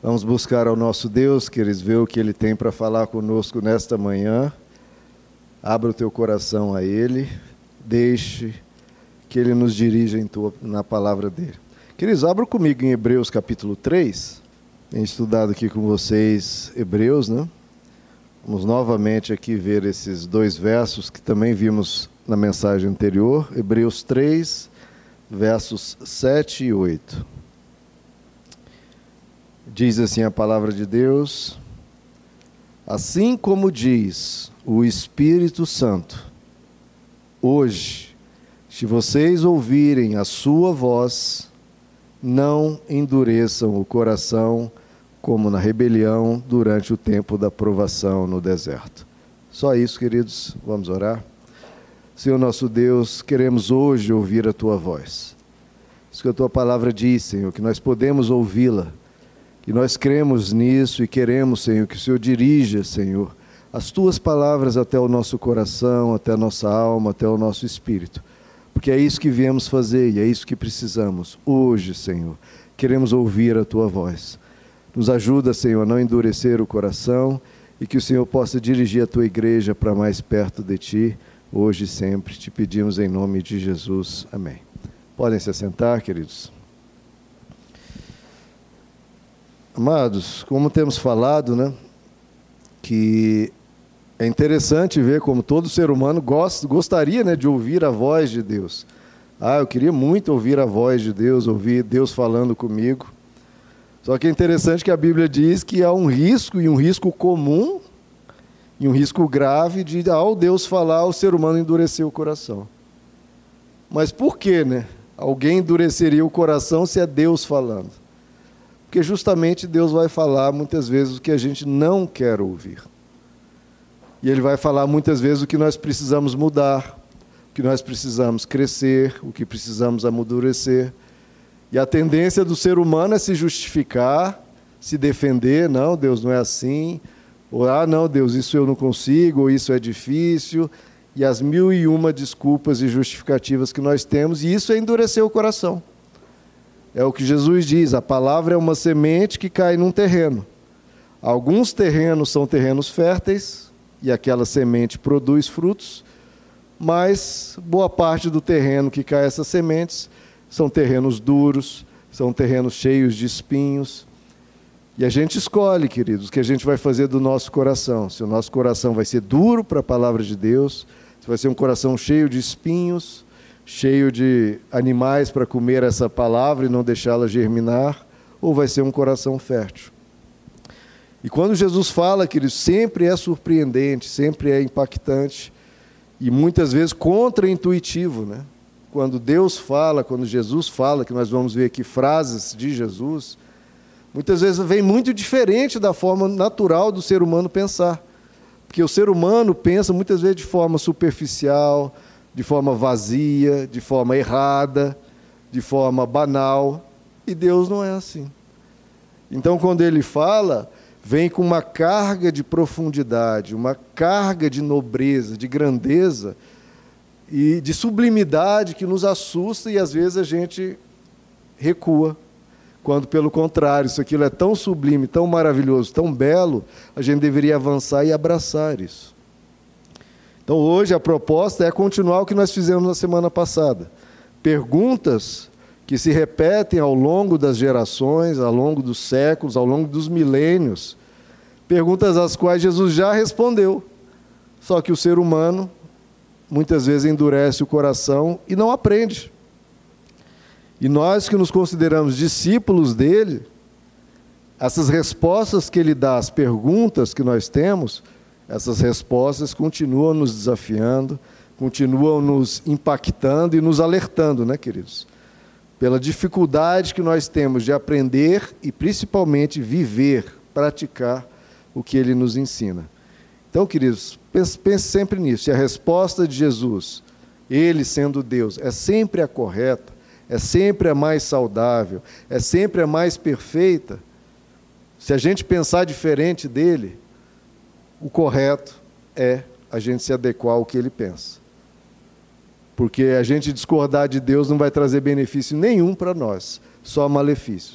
Vamos buscar ao nosso Deus, queridos, ver o que Ele tem para falar conosco nesta manhã. Abra o teu coração a Ele, deixe que Ele nos dirija na palavra dEle. Queridos, abra comigo em Hebreus capítulo 3. Tenho estudado aqui com vocês Hebreus, né? Vamos novamente aqui ver esses dois versos que também vimos na mensagem anterior. Hebreus 3, versos 7 e 8. Diz assim a palavra de Deus: assim como diz o Espírito Santo, hoje, se vocês ouvirem a sua voz, não endureçam o coração como na rebelião durante o tempo da provação no deserto. Só isso, queridos, vamos orar. Senhor nosso Deus, queremos hoje ouvir a tua voz. Isso que a tua palavra diz, Senhor, que nós podemos ouvi-la. E nós cremos nisso e queremos, Senhor, que o Senhor dirija, Senhor, as tuas palavras até o nosso coração, até a nossa alma, até o nosso espírito. Porque é isso que viemos fazer e é isso que precisamos. Hoje, Senhor, queremos ouvir a tua voz. Nos ajuda, Senhor, a não endurecer o coração e que o Senhor possa dirigir a tua igreja para mais perto de ti, hoje e sempre. Te pedimos em nome de Jesus. Amém. Podem se assentar, queridos. Amados, como temos falado, né, que é interessante ver como todo ser humano gostaria, né, de ouvir a voz de Deus. Eu queria muito ouvir a voz de Deus, ouvir Deus falando comigo. Só que é interessante que a Bíblia diz que há um risco, e um risco comum, e um risco grave de, ao Deus falar, o ser humano endurecer o coração. Mas por que, né? Alguém endureceria o coração se é Deus falando? Porque justamente Deus vai falar muitas vezes o que a gente não quer ouvir. E Ele vai falar muitas vezes o que nós precisamos mudar, o que nós precisamos crescer, o que precisamos amadurecer. E a tendência do ser humano é se justificar, se defender. Não, Deus não é assim. Ou, não, Deus, isso eu não consigo, ou isso é difícil. E as 1001 desculpas e justificativas que nós temos, e isso é endurecer o coração. É o que Jesus diz, a palavra é uma semente que cai num terreno. Alguns terrenos são terrenos férteis, e aquela semente produz frutos, mas boa parte do terreno que cai essas sementes são terrenos duros, são terrenos cheios de espinhos. E a gente escolhe, queridos, o que a gente vai fazer do nosso coração. Se o nosso coração vai ser duro para a palavra de Deus, se vai ser um coração cheio de espinhos, cheio de animais para comer essa palavra e não deixá-la germinar, ou vai ser um coração fértil. E quando Jesus fala, queridos, sempre é surpreendente, sempre é impactante e muitas vezes contra-intuitivo, né? Quando Deus fala, quando Jesus fala, que nós vamos ver aqui frases de Jesus, muitas vezes vem muito diferente da forma natural do ser humano pensar. Porque o ser humano pensa muitas vezes de forma superficial, de forma vazia, de forma errada, de forma banal, e Deus não é assim. Então, quando Ele fala, vem com uma carga de profundidade, uma carga de nobreza, de grandeza e de sublimidade que nos assusta e às vezes a gente recua, quando pelo contrário, isso aquilo é tão sublime, tão maravilhoso, tão belo, a gente deveria avançar e abraçar isso. Então hoje a proposta é continuar o que nós fizemos na semana passada. Perguntas que se repetem ao longo das gerações, ao longo dos séculos, ao longo dos milênios. Perguntas às quais Jesus já respondeu. Só que o ser humano muitas vezes endurece o coração e não aprende. E nós que nos consideramos discípulos dele, essas respostas que ele dá às perguntas que nós temos, essas respostas continuam nos desafiando, continuam nos impactando e nos alertando, né, queridos? Pela dificuldade que nós temos de aprender e principalmente viver, praticar o que ele nos ensina. Então, queridos, pense sempre nisso. Se a resposta de Jesus, ele sendo Deus, é sempre a correta, é sempre a mais saudável, é sempre a mais perfeita, se a gente pensar diferente dele, o correto é a gente se adequar ao que ele pensa. Porque a gente discordar de Deus não vai trazer benefício nenhum para nós, só malefícios.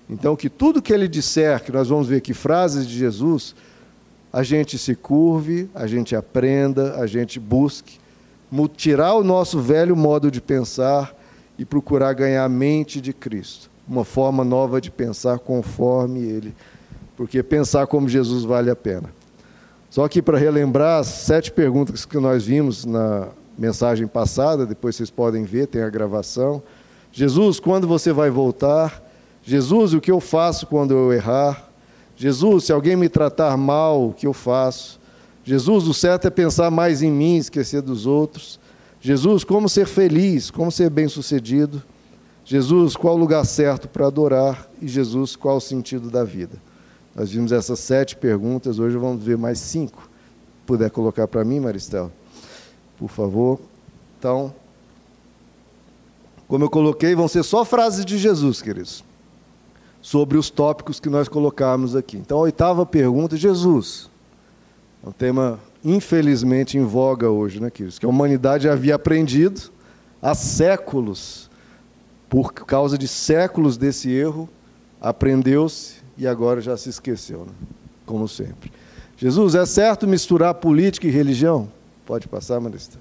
Então, que tudo que ele disser, que nós vamos ver que frases de Jesus, a gente se curve, a gente aprenda, a gente busque tirar o nosso velho modo de pensar e procurar ganhar a mente de Cristo. Uma forma nova de pensar conforme Ele. Porque pensar como Jesus vale a pena. Só que para relembrar as 7 perguntas que nós vimos na mensagem passada, depois vocês podem ver, tem a gravação. Jesus, quando você vai voltar? Jesus, o que eu faço quando eu errar? Jesus, se alguém me tratar mal, o que eu faço? Jesus, o certo é pensar mais em mim, esquecer dos outros. Jesus, como ser feliz, como ser bem-sucedido? Jesus, qual o lugar certo para adorar? E Jesus, qual o sentido da vida? Nós vimos essas 7 perguntas, hoje vamos ver mais 5. Puder colocar para mim, Maristela, por favor. Então, como eu coloquei, vão ser só frases de Jesus, queridos, sobre os tópicos que nós colocamos aqui. Então, a 8ª pergunta, Jesus. É um tema, infelizmente, em voga hoje, né, queridos? Que a humanidade havia aprendido há séculos, por causa de séculos desse erro, aprendeu-se e agora já se esqueceu, né? Como sempre. Jesus, é certo misturar política e religião? Pode passar, Marista.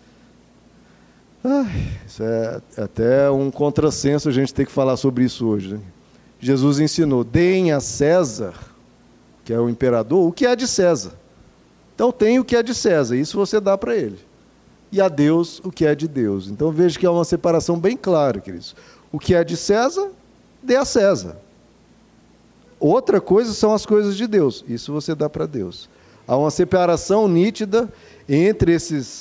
Isso é até um contrassenso a gente ter que falar sobre isso hoje, né? Jesus ensinou, deem a César, que é o imperador, o que é de César. Então tem o que é de César, isso você dá para ele. E a Deus o que é de Deus. Então veja que é uma separação bem clara, queridos. O que é de César, dê a César. Outra coisa são as coisas de Deus, isso você dá para Deus. Há uma separação nítida entre essas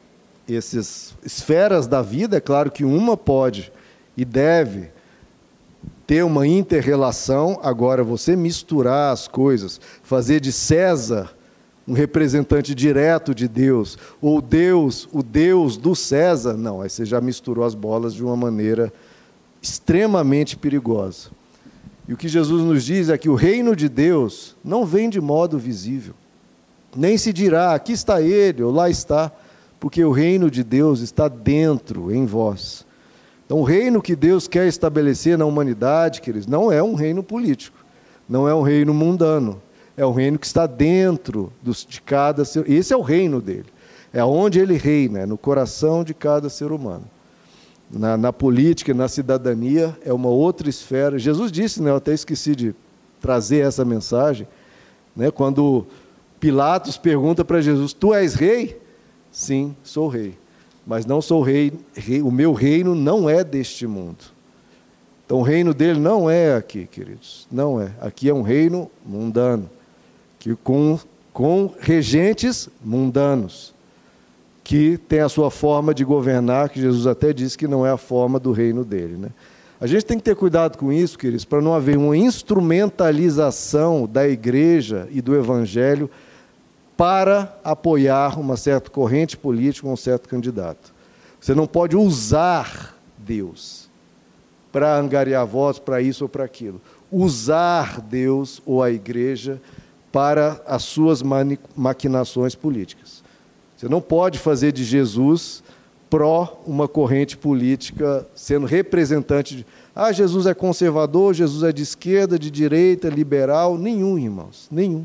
esferas da vida. É claro que uma pode e deve ter uma inter-relação. Agora, você misturar as coisas, fazer de César um representante direto de Deus, ou Deus, o Deus do César, não, aí você já misturou as bolas de uma maneira extremamente perigosa. E o que Jesus nos diz é que o reino de Deus não vem de modo visível, nem se dirá, aqui está ele, ou lá está, porque o reino de Deus está dentro, em vós. Então, o reino que Deus quer estabelecer na humanidade, queridos, não é um reino político, não é um reino mundano, é um reino que está dentro de cada ser. Esse é o reino dele, é onde ele reina, é no coração de cada ser humano. Na política, na cidadania, é uma outra esfera. Jesus disse, né, eu até esqueci de trazer essa mensagem, né, quando Pilatos pergunta para Jesus, tu és rei? Sim, sou rei. Mas não sou rei, o meu reino não é deste mundo. Então o reino dele não é aqui, queridos, não é. Aqui é um reino mundano, que com regentes mundanos, que tem a sua forma de governar, que Jesus até disse que não é a forma do reino dele, né? A gente tem que ter cuidado com isso, queridos, para não haver uma instrumentalização da igreja e do evangelho para apoiar uma certa corrente política ou um certo candidato. Você não pode usar Deus para angariar votos, para isso ou para aquilo. Usar Deus ou a igreja para as suas maquinações políticas. Você não pode fazer de Jesus pró uma corrente política, sendo representante de... Jesus é conservador, Jesus é de esquerda, de direita, liberal. Nenhum, irmãos, nenhum.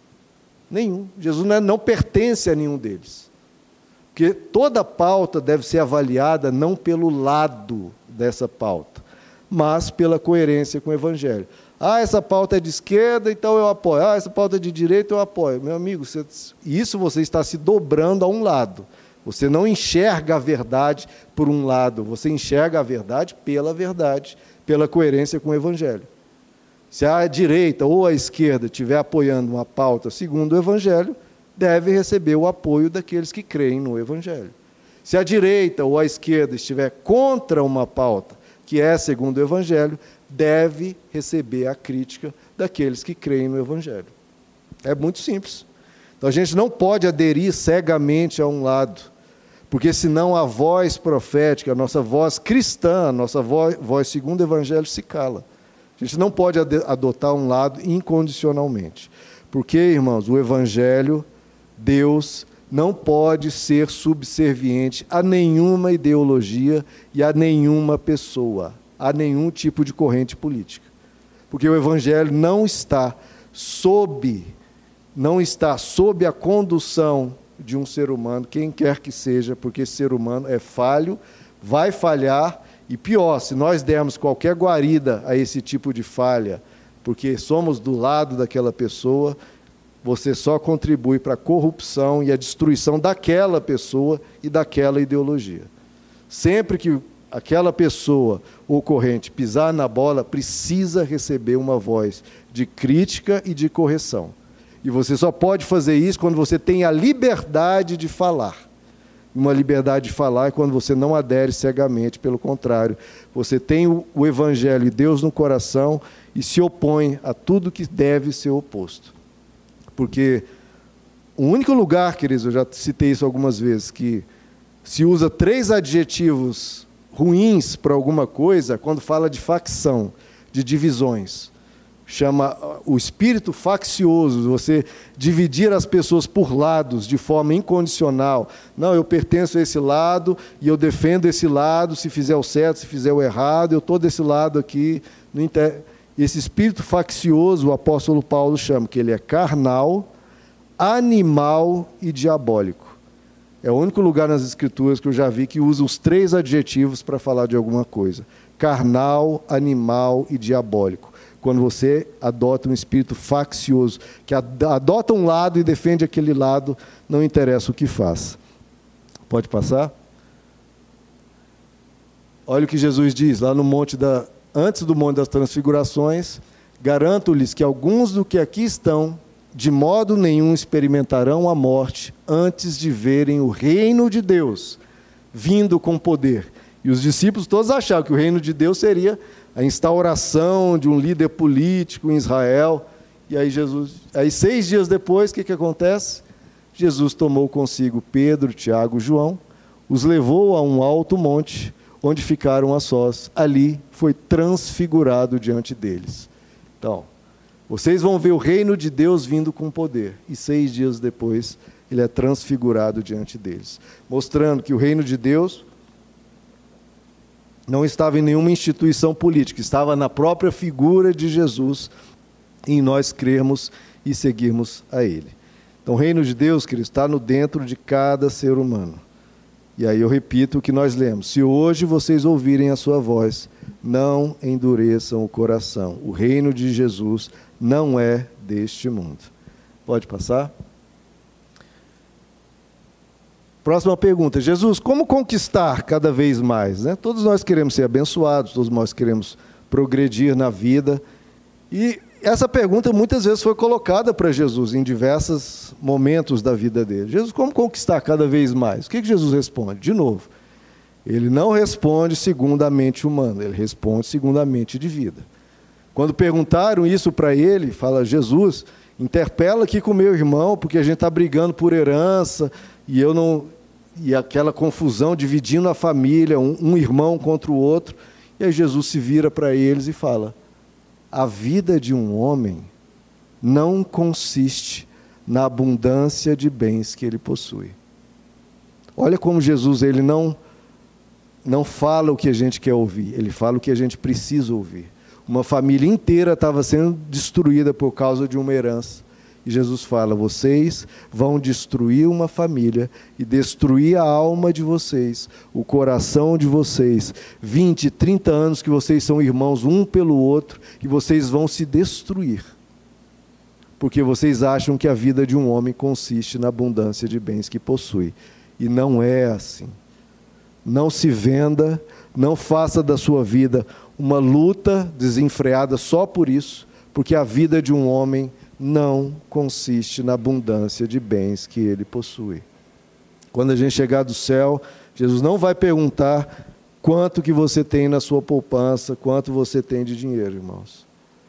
Jesus não pertence a nenhum deles. Porque toda pauta deve ser avaliada não pelo lado dessa pauta, mas pela coerência com o Evangelho. Essa pauta é de esquerda, então eu apoio. Essa pauta é de direita, eu apoio. Meu amigo, isso você está se dobrando a um lado. Você não enxerga a verdade por um lado, você enxerga a verdade, pela coerência com o Evangelho. Se a direita ou a esquerda estiver apoiando uma pauta segundo o Evangelho, deve receber o apoio daqueles que creem no Evangelho. Se a direita ou a esquerda estiver contra uma pauta que é segundo o Evangelho, deve receber a crítica daqueles que creem no Evangelho. É muito simples. Então a gente não pode aderir cegamente a um lado, porque senão a voz profética, a nossa voz cristã, a nossa voz segundo o Evangelho se cala. A gente não pode adotar um lado incondicionalmente. Porque, irmãos, o Evangelho, Deus, não pode ser subserviente a nenhuma ideologia e a nenhuma pessoa, a nenhum tipo de corrente política. porque o Evangelho não está sob a condução de um ser humano, quem quer que seja, porque esse ser humano é falho, vai falhar, e pior, se nós dermos qualquer guarida a esse tipo de falha, porque somos do lado daquela pessoa, você só contribui para a corrupção e a destruição daquela pessoa e daquela ideologia. Sempre que aquela pessoa ou corrente pisar na bola, precisa receber uma voz de crítica e de correção. E você só pode fazer isso quando você tem a liberdade de falar. Uma liberdade de falar é quando você não adere cegamente, pelo contrário. Você tem o Evangelho e Deus no coração e se opõe a tudo que deve ser oposto. Porque o único lugar, queridos, eu já citei isso algumas vezes, que se usa 3 adjetivos ruins para alguma coisa, quando fala de facção, de divisões. Chama o espírito faccioso, você dividir as pessoas por lados de forma incondicional. Não, eu pertenço a esse lado e eu defendo esse lado, se fizer o certo, se fizer o errado, eu estou desse lado aqui. Esse espírito faccioso, o apóstolo Paulo chama, que ele é carnal, animal e diabólico. É o único lugar nas Escrituras que eu já vi que usa os 3 adjetivos para falar de alguma coisa. Carnal, animal e diabólico. Quando você adota um espírito faccioso, que adota um lado e defende aquele lado, não interessa o que faz. Pode passar? Olha o que Jesus diz lá no antes do Monte das Transfigurações: garanto-lhes que alguns do que aqui estão, de modo nenhum experimentarão a morte antes de verem o reino de Deus vindo com poder. E os discípulos todos achavam que o reino de Deus seria a instauração de um líder político em Israel. E aí 6 dias depois, o que acontece? Jesus tomou consigo Pedro, Tiago e João, os levou a um alto monte, onde ficaram a sós. Ali foi transfigurado diante deles. Então, vocês vão ver o reino de Deus vindo com poder. E 6 dias depois, ele é transfigurado diante deles, mostrando que o reino de Deus não estava em nenhuma instituição política, estava na própria figura de Jesus, em nós crermos e seguirmos a Ele. Então, o reino de Deus, querido, está no dentro de cada ser humano. E aí eu repito o que nós lemos: se hoje vocês ouvirem a sua voz, não endureçam o coração. O reino de Jesus não é deste mundo. Pode passar? Próxima pergunta: Jesus, como conquistar cada vez mais? Todos nós queremos ser abençoados, todos nós queremos progredir na vida. E essa pergunta muitas vezes foi colocada para Jesus em diversos momentos da vida dele. Jesus, como conquistar cada vez mais? O que Jesus responde? De novo, ele não responde segundo a mente humana, ele responde segundo a mente divina. Quando perguntaram isso para ele, fala: Jesus, interpela aqui com o meu irmão, porque a gente está brigando por herança, e aquela confusão, dividindo a família, um irmão contra o outro. E aí Jesus se vira para eles e fala: a vida de um homem não consiste na abundância de bens que ele possui. Olha como Jesus, ele não fala o que a gente quer ouvir, ele fala o que a gente precisa ouvir. Uma família inteira estava sendo destruída por causa de uma herança. E Jesus fala: vocês vão destruir uma família e destruir a alma de vocês, o coração de vocês. 20, 30 anos que vocês são irmãos um pelo outro, e vocês vão se destruir. Porque vocês acham que a vida de um homem consiste na abundância de bens que possui. E não é assim. Não se venda, não faça da sua vida uma luta desenfreada só por isso, porque a vida de um homem não consiste na abundância de bens que ele possui. Quando a gente chegar do céu, Jesus não vai perguntar quanto que você tem na sua poupança, quanto você tem de dinheiro, irmãos.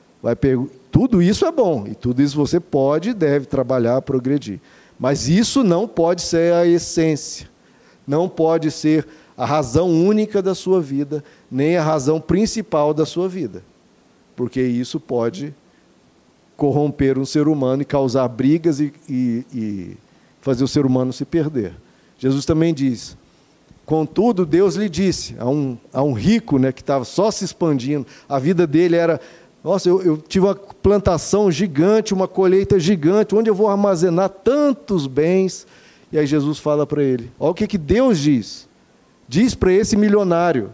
Tudo isso é bom, e tudo isso você pode e deve trabalhar, progredir. Mas isso não pode ser a essência, não pode ser a razão única da sua vida, nem a razão principal da sua vida. Porque isso pode corromper um ser humano e causar brigas e fazer o ser humano se perder. Jesus também diz: contudo, Deus lhe disse a um rico, que estava só se expandindo, a vida dele era Nossa, eu tive uma plantação gigante, uma colheita gigante, onde eu vou armazenar tantos bens? E aí Jesus fala para ele, olha o que Deus diz. Diz para esse milionário,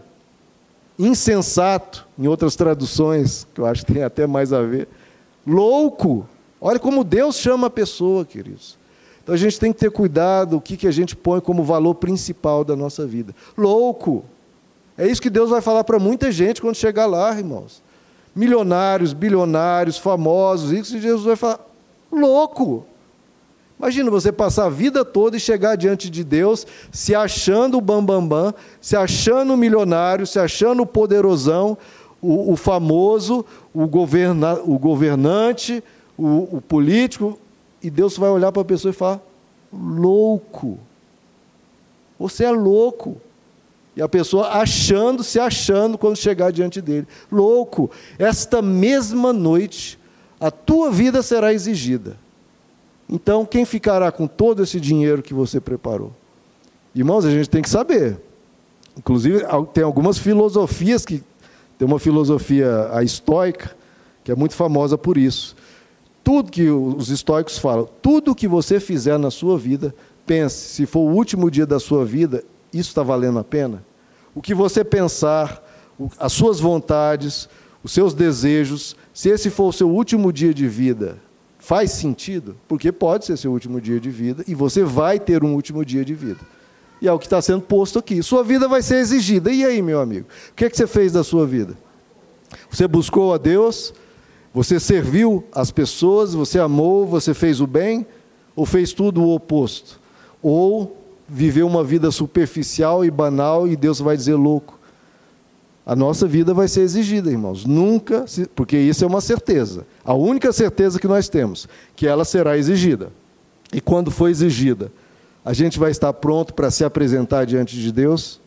insensato, em outras traduções, que eu acho que tem até mais a ver, louco. Olha como Deus chama a pessoa, queridos. Então a gente tem que ter cuidado o que a gente põe como valor principal da nossa vida. Louco. É isso que Deus vai falar para muita gente quando chegar lá, irmãos. Milionários, bilionários, famosos, isso Jesus vai falar, louco. Imagina você passar a vida toda e chegar diante de Deus, se achando o bambambam, se achando o milionário, se achando o poderosão, o famoso, o governante, o político, e Deus vai olhar para a pessoa e falar, louco. Você é louco. E a pessoa se achando quando chegar diante dele. Louco, esta mesma noite a tua vida será exigida. Então, quem ficará com todo esse dinheiro que você preparou? Irmãos, a gente tem que saber. Inclusive, tem algumas filosofias, tem uma filosofia a estoica, que é muito famosa por isso. Tudo que os estoicos falam, tudo que você fizer na sua vida, pense, se for o último dia da sua vida, isso está valendo a pena? O que você pensar, as suas vontades, os seus desejos, se esse for o seu último dia de vida, faz sentido? Porque pode ser seu último dia de vida e você vai ter um último dia de vida. E é o que está sendo posto aqui. Sua vida vai ser exigida. E aí, meu amigo? O que você fez da sua vida? Você buscou a Deus? Você serviu as pessoas? Você amou? Você fez o bem? Ou fez tudo o oposto? Ou viveu uma vida superficial e banal e Deus vai dizer louco? A nossa vida vai ser exigida, irmãos. Nunca, porque isso é uma certeza. A única certeza que nós temos, que ela será exigida. E quando for exigida, a gente vai estar pronto para se apresentar diante de Deus?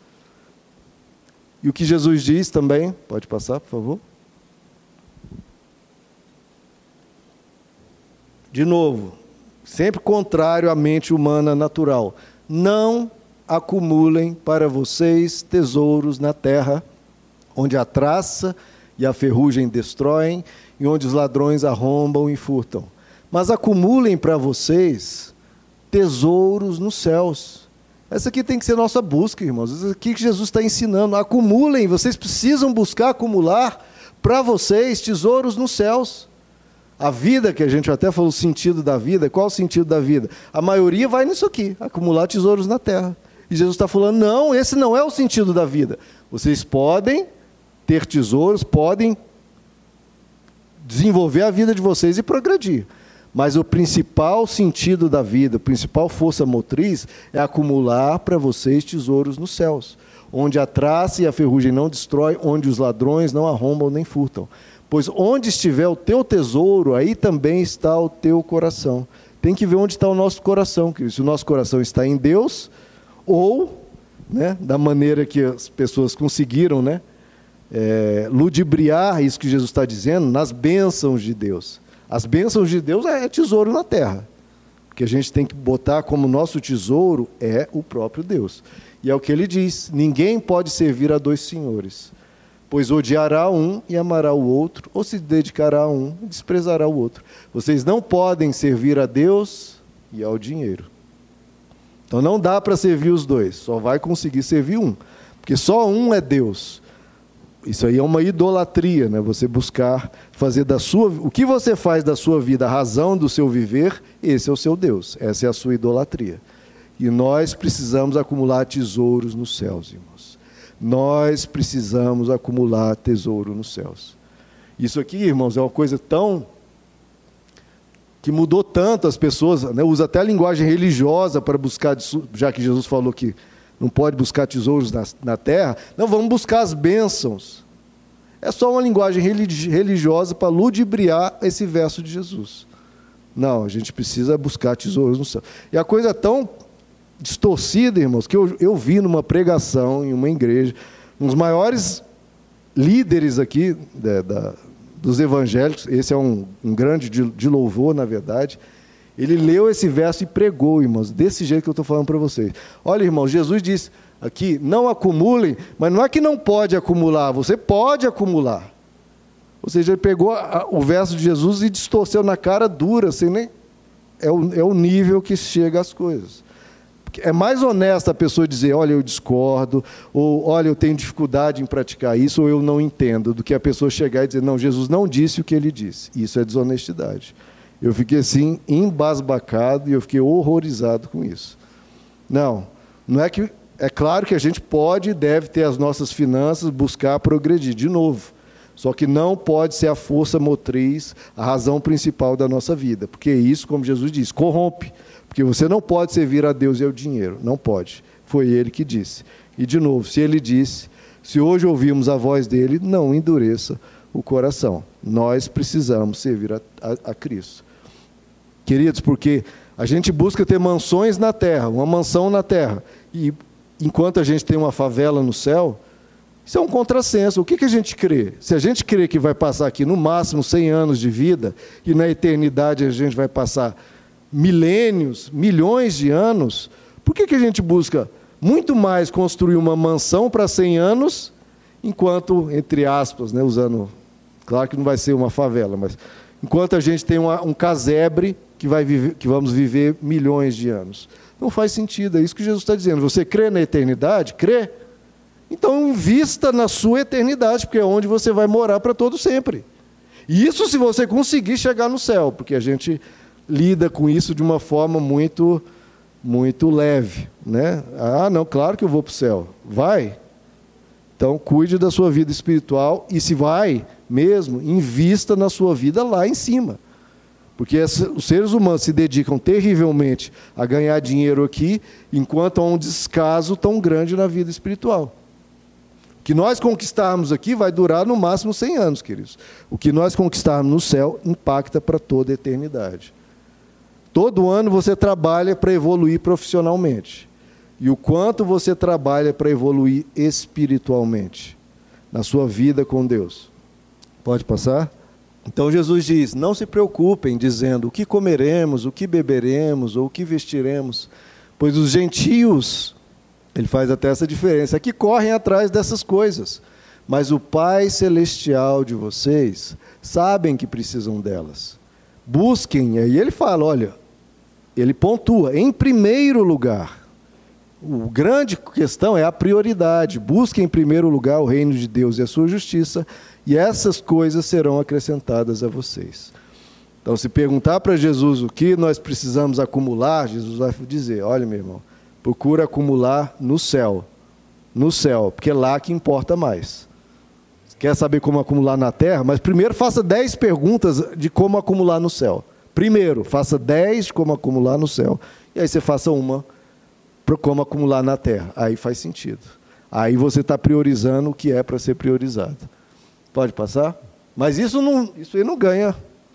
E o que Jesus diz também, pode passar, por favor? De novo, sempre contrário à mente humana natural. Não acumulem para vocês tesouros na terra, onde a traça e a ferrugem destroem, e onde os ladrões arrombam e furtam. Mas acumulem para vocês tesouros nos céus. Essa aqui tem que ser nossa busca, irmãos. Isso aqui que Jesus está ensinando. Acumulem, vocês precisam buscar acumular para vocês tesouros nos céus. A vida, que a gente até falou o sentido da vida, qual o sentido da vida? A maioria vai nisso aqui, acumular tesouros na terra. E Jesus está falando, não, esse não é o sentido da vida. Vocês podem ter tesouros, podem desenvolver a vida de vocês e progredir. Mas o principal sentido da vida, a principal força motriz, é acumular para vocês tesouros nos céus, onde a traça e a ferrugem não destrói, onde os ladrões não arrombam nem furtam. Pois onde estiver o teu tesouro, aí também está o teu coração. Tem que ver onde está o nosso coração, querido. Se o nosso coração está em Deus, ou, né, da maneira que as pessoas conseguiram, né, ludibriar isso que Jesus está dizendo, nas bênçãos de Deus. As bênçãos de Deus é tesouro na terra. O que a gente tem que botar como nosso tesouro é o próprio Deus. E é o que ele diz, ninguém pode servir a dois senhores. Pois odiará um e amará o outro, ou se dedicará a um e desprezará o outro. Vocês não podem servir a Deus e ao dinheiro. Então não dá para servir os dois, só vai conseguir servir um. Porque só um é Deus. Isso aí é uma idolatria, né? Você buscar fazer o que você faz da sua vida, a razão do seu viver, esse é o seu Deus, essa é a sua idolatria. E nós precisamos acumular tesouros nos céus, irmãos. Nós precisamos acumular tesouro nos céus. Isso aqui, irmãos, é uma coisa que mudou tanto as pessoas, né? Usa até a linguagem religiosa para buscar, já que Jesus falou que não pode buscar tesouros na terra, não, vamos buscar as bênçãos. É só uma linguagem religiosa para ludibriar esse verso de Jesus. Não, a gente precisa buscar tesouros no céu. E a coisa é tão distorcida, irmãos, que eu vi numa pregação em uma igreja, um dos maiores líderes aqui dos evangélicos, esse é um grande de louvor, na verdade, ele leu esse verso e pregou, irmãos, desse jeito que eu estou falando para vocês. Olha, irmãos, Jesus diz aqui, não acumulem, mas não é que não pode acumular, você pode acumular. Ou seja, ele pegou o verso de Jesus e distorceu na cara dura, assim, nem... é o nível que chega às coisas. É mais honesto a pessoa dizer, olha, eu discordo, ou olha, eu tenho dificuldade em praticar isso, ou eu não entendo, do que a pessoa chegar e dizer, não, Jesus não disse o que ele disse. Isso é desonestidade. Eu fiquei assim, embasbacado, e eu fiquei horrorizado com isso. Não é que... É claro que a gente pode e deve ter as nossas finanças, buscar progredir, de novo. Só que não pode ser a força motriz, a razão principal da nossa vida. Porque isso, como Jesus disse, corrompe. Porque você não pode servir a Deus e ao dinheiro. Não pode. Foi Ele que disse. E, de novo, se Ele disse, se hoje ouvirmos a voz dEle, não endureça o coração. Nós precisamos servir a Cristo. Queridos, porque a gente busca ter mansões na terra, uma mansão na terra, e enquanto a gente tem uma favela no céu, isso é um contrassenso. O que a gente crê? Se a gente crê que vai passar aqui no máximo 100 anos de vida, e na eternidade a gente vai passar milênios, milhões de anos, por que a gente busca muito mais construir uma mansão para 100 anos, enquanto, entre aspas, né, usando, claro que não vai ser uma favela, mas enquanto a gente tem um casebre que vamos viver milhões de anos? Não faz sentido, é isso que Jesus está dizendo. Você crê na eternidade? Crê? Então invista na sua eternidade, porque é onde você vai morar para todo sempre. E isso se você conseguir chegar no céu, porque a gente lida com isso de uma forma muito, muito leve, né? Ah, não, claro que eu vou para o céu. Vai. Então cuide da sua vida espiritual e, se vai mesmo, invista na sua vida lá em cima. Porque os seres humanos se dedicam terrivelmente a ganhar dinheiro aqui, enquanto há um descaso tão grande na vida espiritual. O que nós conquistarmos aqui vai durar no máximo 100 anos, queridos. O que nós conquistarmos no céu impacta para toda a eternidade. Todo ano você trabalha para evoluir profissionalmente. E o quanto você trabalha para evoluir espiritualmente na sua vida com Deus. Pode passar? Então Jesus diz, não se preocupem dizendo o que comeremos, o que beberemos ou o que vestiremos, pois os gentios, ele faz até essa diferença, é que correm atrás dessas coisas, mas o Pai Celestial de vocês sabem que precisam delas. Busquem, aí ele fala, olha, ele pontua, em primeiro lugar. A grande questão é a prioridade. Busquem em primeiro lugar o reino de Deus e a sua justiça, e essas coisas serão acrescentadas a vocês. Então, se perguntar para Jesus o que nós precisamos acumular, Jesus vai dizer, olha, meu irmão, procura acumular no céu, porque é lá que importa mais. Quer saber como acumular na terra? Mas primeiro faça 10 perguntas de como acumular no céu. Primeiro, faça 10 de como acumular no céu, e aí você faça uma para como acumular na terra. Aí faz sentido. Aí você está priorizando o que é para ser priorizado. Pode passar? Mas isso aí não ganha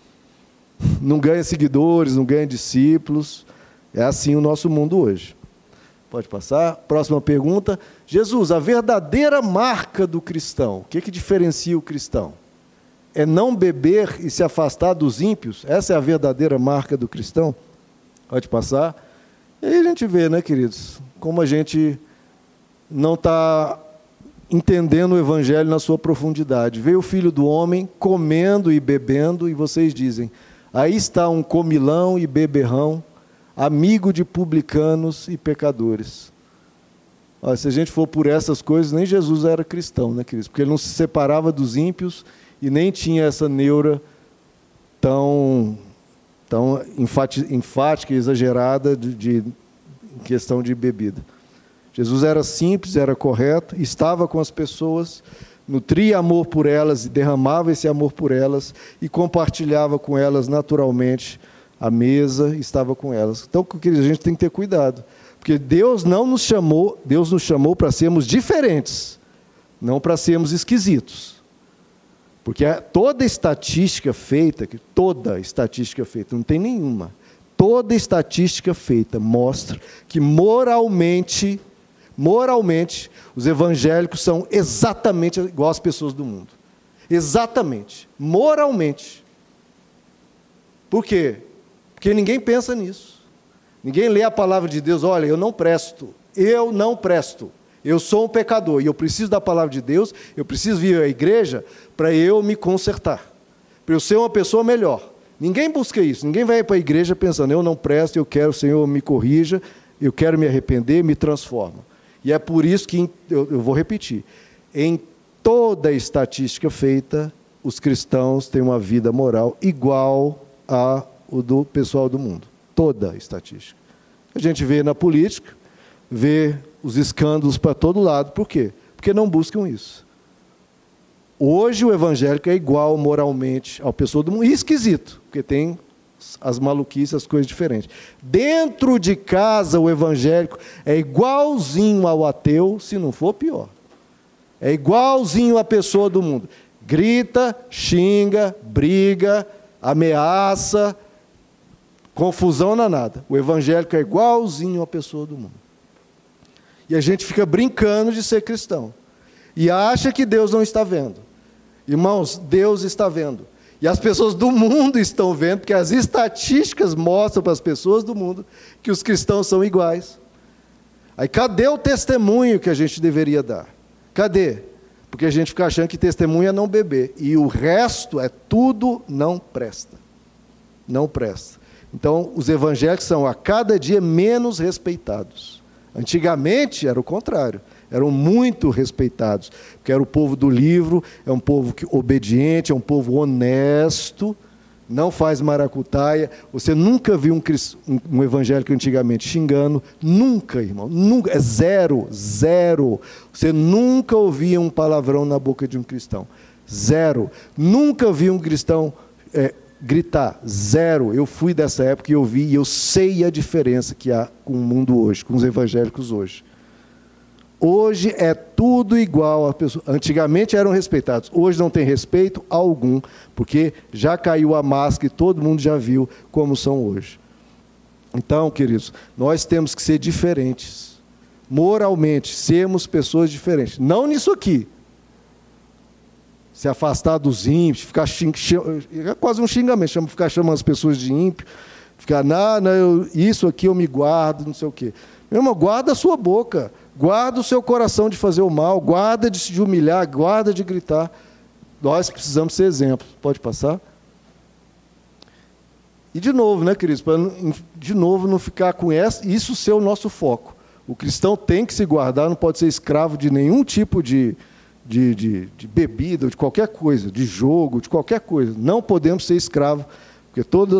seguidores, não ganha discípulos. É assim o nosso mundo hoje. Pode passar? Próxima pergunta. Jesus, a verdadeira marca do cristão, o que diferencia o cristão? É não beber e se afastar dos ímpios? Essa é a verdadeira marca do cristão? Pode passar? E aí a gente vê, né, queridos, como a gente não está entendendo o Evangelho na sua profundidade. Veio o Filho do Homem comendo e bebendo, e vocês dizem, aí está um comilão e beberrão, amigo de publicanos e pecadores. Olha, se a gente for por essas coisas, nem Jesus era cristão, né, queridos? Porque ele não se separava dos ímpios e nem tinha essa neura tão enfática e exagerada em questão de bebida. Jesus era simples, era correto, estava com as pessoas, nutria amor por elas e derramava esse amor por elas e compartilhava com elas naturalmente a mesa, estava com elas. Então, queridos, a gente tem que ter cuidado, porque Deus nos chamou para sermos diferentes, não para sermos esquisitos. Porque toda estatística feita, não tem nenhuma, toda estatística feita mostra que moralmente, os evangélicos são exatamente igual às pessoas do mundo. Exatamente. Moralmente. Por quê? Porque ninguém pensa nisso. Ninguém lê a palavra de Deus, olha, eu não presto, Eu sou um pecador e eu preciso da palavra de Deus, eu preciso vir à igreja para eu me consertar, para eu ser uma pessoa melhor. Ninguém busca isso, ninguém vai para a igreja pensando, eu não presto, eu quero, o Senhor me corrija, eu quero me arrepender, me transforma. E é por isso que, eu vou repetir, em toda a estatística feita, os cristãos têm uma vida moral igual ao do pessoal do mundo. Toda a estatística. A gente vê na política, vê os escândalos para todo lado. Por quê? Porque não buscam isso. Hoje o evangélico é igual moralmente ao pessoal do mundo. E esquisito, porque tem as maluquices, as coisas diferentes. Dentro de casa o evangélico é igualzinho ao ateu, se não for pior. É igualzinho à pessoa do mundo. Grita, xinga, briga, ameaça, confusão não é nada. O evangélico é igualzinho à pessoa do mundo. E a gente fica brincando de ser cristão. E acha que Deus não está vendo. Irmãos, Deus está vendo. E as pessoas do mundo estão vendo, porque as estatísticas mostram para as pessoas do mundo que os cristãos são iguais. Aí cadê o testemunho que a gente deveria dar? Cadê? Porque a gente fica achando que testemunho é não beber. E o resto é tudo não presta. Não presta. Então, os evangélicos são a cada dia menos respeitados. Antigamente era o contrário. Eram muito respeitados. Porque era o povo do livro, é um povo obediente, é um povo honesto, não faz maracutaia. Você nunca viu um evangélico antigamente xingando. Nunca, irmão. Nunca. É zero. Zero. Você nunca ouvia um palavrão na boca de um cristão. Zero. Nunca vi um cristão gritar. Zero. Eu fui dessa época e eu vi, e eu sei a diferença que há com o mundo hoje, com os evangélicos hoje. Hoje é tudo igual a pessoa. Antigamente eram respeitados, hoje não tem respeito algum, porque já caiu a máscara e todo mundo já viu como são hoje. Então, queridos, nós temos que ser diferentes, moralmente, sermos pessoas diferentes. Não nisso aqui, se afastar dos ímpios, ficar é quase um xingamento, ficar chamando as pessoas de ímpio, ficar, isso aqui eu me guardo, não sei o quê. Meu irmão, guarda a sua boca. Guarda o seu coração de fazer o mal, guarda de se humilhar, guarda de gritar. Nós precisamos ser exemplos. Pode passar? E de novo, né, queridos? Para de novo não ficar com isso ser o nosso foco. O cristão tem que se guardar, não pode ser escravo de nenhum tipo de bebida, de qualquer coisa, de jogo, de qualquer coisa. Não podemos ser escravos, porque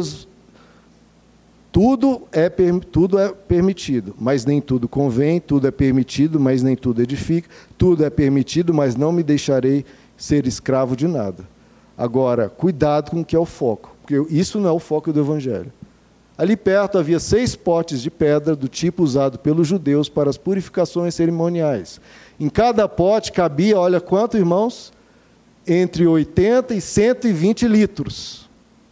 tudo é permitido, mas nem tudo convém, tudo é permitido, mas nem tudo edifica, tudo é permitido, mas não me deixarei ser escravo de nada. Agora, cuidado com o que é o foco, porque isso não é o foco do Evangelho. Ali perto havia 6 potes de pedra do tipo usado pelos judeus para as purificações cerimoniais. Em cada pote cabia, olha quanto, irmãos? Entre 80 e 120 litros.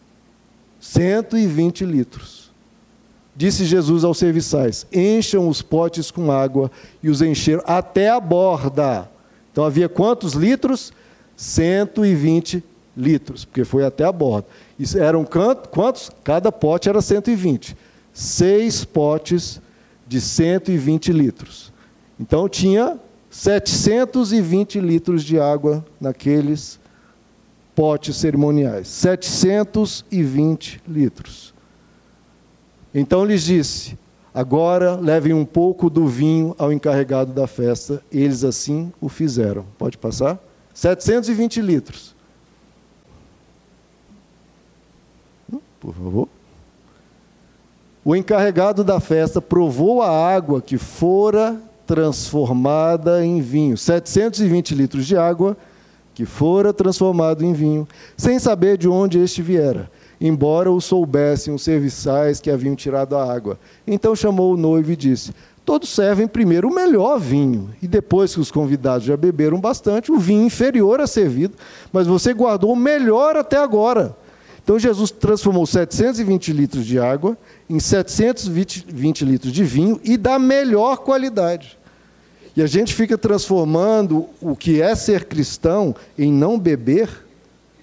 120 litros. Disse Jesus aos serviçais, encham os potes com água, e os encheram até a borda. Então havia quantos litros? 120 litros, porque foi até a borda. Isso eram quantos? Cada pote era 120. 6 potes de 120 litros. Então tinha 720 litros de água naqueles potes cerimoniais. 720 litros. Então lhes disse, agora levem um pouco do vinho ao encarregado da festa. Eles assim o fizeram. Pode passar? 720 litros. Por favor. O encarregado da festa provou a água que fora transformada em vinho. 720 litros de água que fora transformado em vinho, sem saber de onde este viera, embora o soubessem os serviçais que haviam tirado a água. Então chamou o noivo e disse, todos servem primeiro o melhor vinho, e depois que os convidados já beberam bastante, o vinho inferior a servido, mas você guardou o melhor até agora. Então Jesus transformou 720 litros de água em 720 litros de vinho e da melhor qualidade. E a gente fica transformando o que é ser cristão em não beber.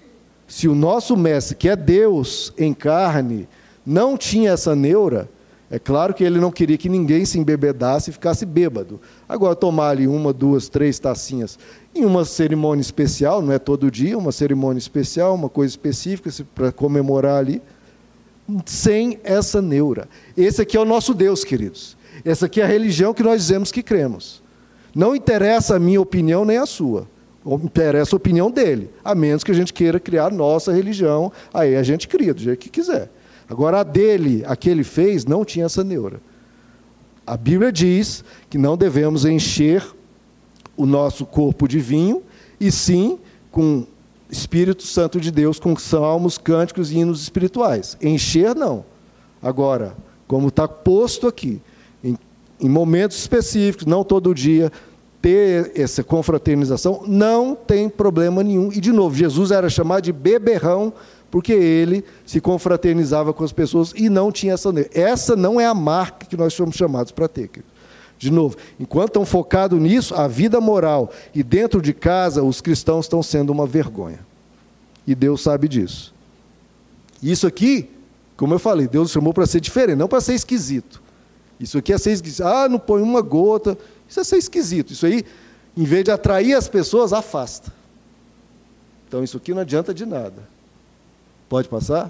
Se o nosso mestre, que é Deus em carne, não tinha essa neura, É claro que ele não queria que ninguém se embebedasse e ficasse bêbado. Agora, tomar ali 1, 2, 3 tacinhas em uma cerimônia especial, não é todo dia, uma cerimônia especial, uma coisa específica para comemorar ali, sem essa neura. Esse aqui é o nosso Deus, queridos. Essa aqui é a religião que nós dizemos que cremos. Não interessa a minha opinião nem a sua. Interessa a opinião dele. A menos que a gente queira criar a nossa religião, aí a gente cria do jeito que quiser. Agora, a dele, a que ele fez, não tinha essa neura. A Bíblia diz que não devemos encher o nosso corpo de vinho, e sim com Espírito Santo de Deus, com salmos, cânticos e hinos espirituais. Encher, não. Agora, como está posto aqui, em momentos específicos, não todo dia, ter essa confraternização, não tem problema nenhum. E, de novo, Jesus era chamado de beberrão, porque ele se confraternizava com as pessoas e não tinha essa neura. Essa não é a marca que nós somos chamados para ter, querido. De novo, enquanto estão focados nisso, a vida moral e dentro de casa, os cristãos estão sendo uma vergonha. E Deus sabe disso. Isso aqui, como eu falei, Deus chamou para ser diferente, não para ser esquisito. Isso aqui é ser esquisito. Ah, não põe uma gota. Isso é ser esquisito. Isso aí, em vez de atrair as pessoas, afasta. Então, isso aqui não adianta de nada. Pode passar?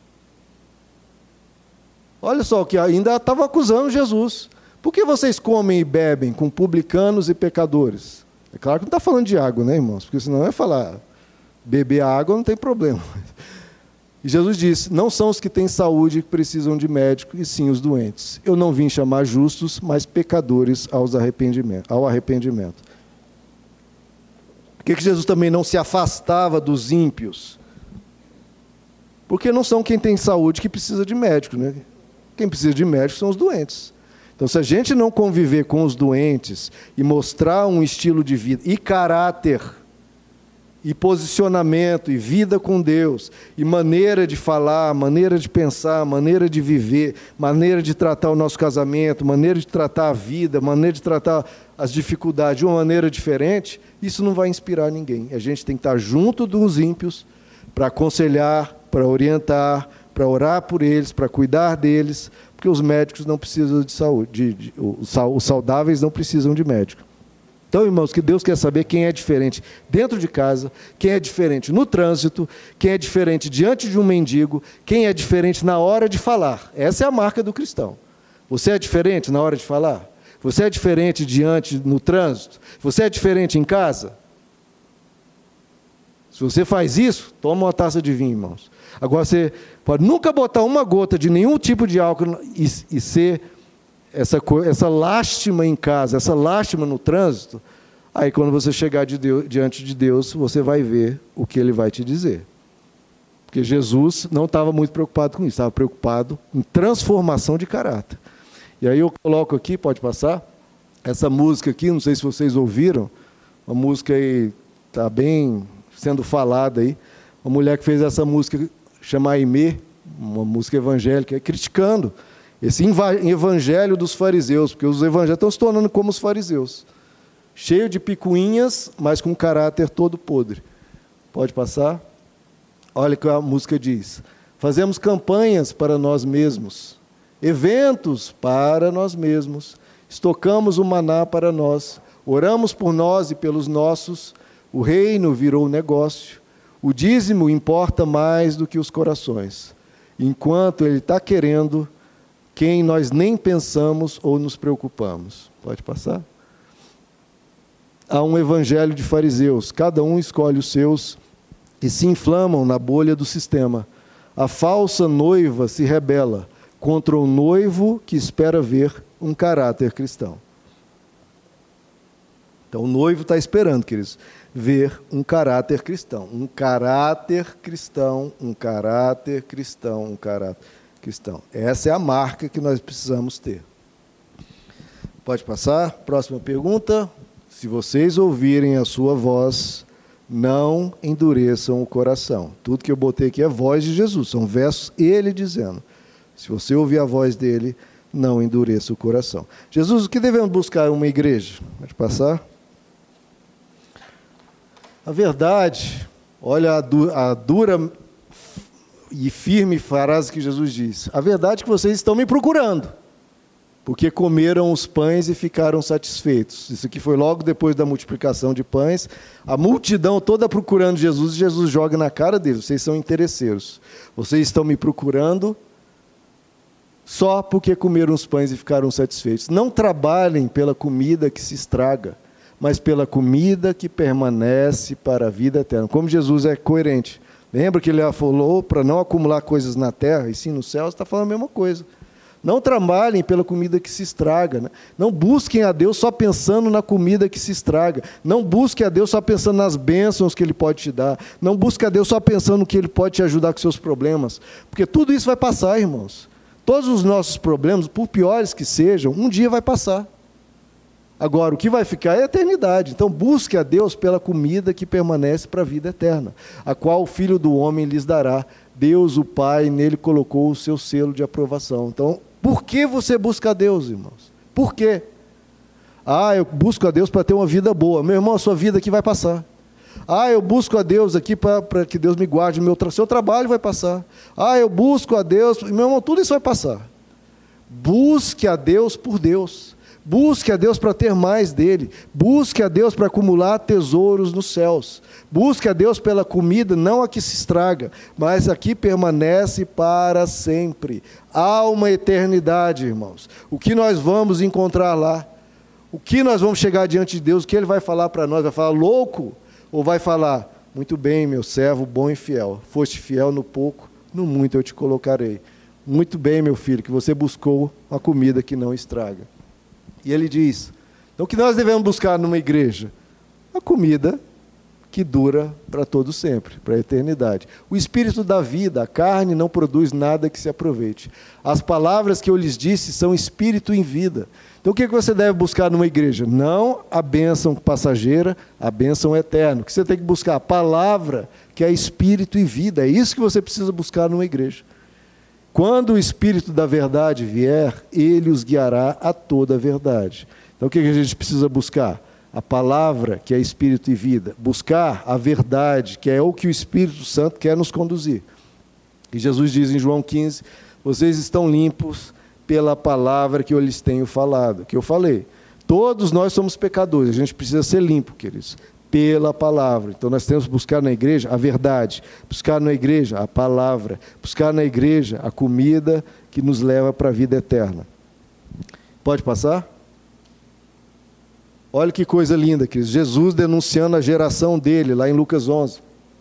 Olha só, que ainda estava acusando Jesus. Por que vocês comem e bebem com publicanos e pecadores? É claro que não está falando de água, né, irmãos? Porque senão é falar, beber água não tem problema. E Jesus disse, não são os que têm saúde que precisam de médico, e sim os doentes. Eu não vim chamar justos, mas pecadores ao arrependimento. Por que Jesus também não se afastava dos ímpios? Porque não são quem tem saúde que precisa de médico, né? Quem precisa de médico são os doentes. Então, se a gente não conviver com os doentes e mostrar um estilo de vida e caráter, e posicionamento, e vida com Deus, e maneira de falar, maneira de pensar, maneira de viver, maneira de tratar o nosso casamento, maneira de tratar a vida, maneira de tratar as dificuldades de uma maneira diferente, isso não vai inspirar ninguém. A gente tem que estar junto dos ímpios para aconselhar, para orientar, para orar por eles, para cuidar deles, porque os médicos não precisam de saúde, os saudáveis não precisam de médico. Então, irmãos, que Deus quer saber quem é diferente dentro de casa, quem é diferente no trânsito, quem é diferente diante de um mendigo, quem é diferente na hora de falar. Essa é a marca do cristão. Você é diferente na hora de falar? Você é diferente no trânsito? Você é diferente em casa? Se você faz isso, toma uma taça de vinho, irmãos. Agora, você pode nunca botar uma gota de nenhum tipo de álcool e ser essa lástima em casa, essa lástima no trânsito. Aí, quando você chegar diante de Deus, você vai ver o que Ele vai te dizer. Porque Jesus não estava muito preocupado com isso, estava preocupado em transformação de caráter. E aí eu coloco aqui, pode passar, essa música aqui, não sei se vocês ouviram, uma música aí, está bem sendo falada aí, uma mulher que fez essa música, chama Aimee, uma música evangélica, criticando esse evangelho dos fariseus, porque os evangélicos estão se tornando como os fariseus, cheio de picuinhas, mas com caráter todo podre. Pode passar? Olha o que a música diz. Fazemos campanhas para nós mesmos, eventos para nós mesmos, estocamos o maná para nós, oramos por nós e pelos nossos, o reino virou negócio, o dízimo importa mais do que os corações, enquanto ele está querendo quem nós nem pensamos ou nos preocupamos. Pode passar? Há um evangelho de fariseus, cada um escolhe os seus e se inflamam na bolha do sistema. A falsa noiva se rebela contra o noivo que espera ver um caráter cristão. Então o noivo está esperando, queridos, ver um caráter cristão. Um caráter cristão, um caráter cristão, um caráter cristão. Essa é a marca que nós precisamos ter. Pode passar? Próxima pergunta. Se vocês ouvirem a sua voz, não endureçam o coração. Tudo que eu botei aqui é voz de Jesus, são versos ele dizendo. Se você ouvir a voz dele, não endureça o coração. Jesus, o que devemos buscar em uma igreja? Pode passar? A verdade, olha a dura e firme frase que Jesus disse. A verdade é que vocês estão me procurando. porque comeram os pães e ficaram satisfeitos. Isso aqui foi logo depois da multiplicação de pães. A multidão toda procurando Jesus, e Jesus joga na cara deles: vocês são interesseiros. Vocês estão me procurando só porque comeram os pães e ficaram satisfeitos. Não trabalhem pela comida que se estraga, mas pela comida que permanece para a vida eterna. Como Jesus é coerente. Lembra que ele falou para não acumular coisas na terra e sim no céu? Está falando a mesma coisa. Não trabalhem pela comida que se estraga, né? Não busquem a Deus só pensando na comida que se estraga. Não busquem a Deus só pensando nas bênçãos que Ele pode te dar. Não busquem a Deus só pensando no que Ele pode te ajudar com seus problemas. Porque tudo isso vai passar, irmãos. Todos os nossos problemas, por piores que sejam, um dia vai passar. Agora, o que vai ficar é a eternidade. Então, busque a Deus pela comida que permanece para a vida eterna, a qual o Filho do Homem lhes dará. Deus, o Pai, nele colocou o seu selo de aprovação. Então, por que você busca a Deus, irmãos? Por quê? Eu busco a Deus para ter uma vida boa. Meu irmão, a sua vida aqui vai passar. Eu busco a Deus aqui para que Deus me guarde. Seu trabalho vai passar. Eu busco a Deus. Meu irmão, tudo isso vai passar. Busque a Deus por Deus. Busque a Deus para ter mais dele. Busque a Deus para acumular tesouros nos céus. Busque a Deus pela comida, não a que se estraga, mas a que permanece para sempre. Há uma eternidade, irmãos. O que nós vamos encontrar lá? O que nós vamos chegar diante de Deus? O que Ele vai falar para nós? Vai falar louco? Ou vai falar: muito bem, meu servo bom e fiel. Foste fiel no pouco, no muito eu te colocarei. Muito bem, meu filho, que você buscou uma comida que não estraga. E ele diz: então o que nós devemos buscar numa igreja? A comida que dura para todo sempre, para a eternidade. O espírito da vida, a carne não produz nada que se aproveite. As palavras que eu lhes disse são espírito em vida. Então o que você deve buscar numa igreja? Não a bênção passageira, a bênção eterna. O que você tem que buscar? A palavra que é espírito e vida. É isso que você precisa buscar numa igreja. Quando o Espírito da verdade vier, Ele os guiará a toda a verdade. Então o que a gente precisa buscar? A palavra, que é Espírito e vida. Buscar a verdade, que é o que o Espírito Santo quer nos conduzir. E Jesus diz em João 15, vocês estão limpos pela palavra que eu lhes tenho falado, que eu falei. Todos nós somos pecadores, a gente precisa ser limpo, queridos, pela palavra. Então nós temos que buscar na igreja a verdade, buscar na igreja a palavra, buscar na igreja a comida que nos leva para a vida eterna. Pode passar? Olha que coisa linda, queridos. Jesus denunciando a geração dele, lá em Lucas 11.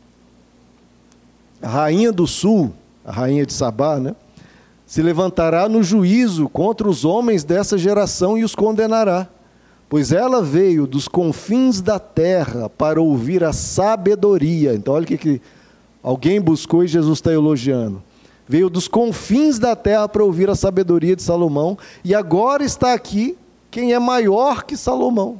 A rainha do sul, a rainha de Sabá, né, se levantará no juízo contra os homens dessa geração e os condenará. Pois ela veio dos confins da terra para ouvir a sabedoria. Então, olha o que alguém buscou e Jesus está elogiando. Veio dos confins da terra para ouvir a sabedoria de Salomão, e agora está aqui quem é maior que Salomão.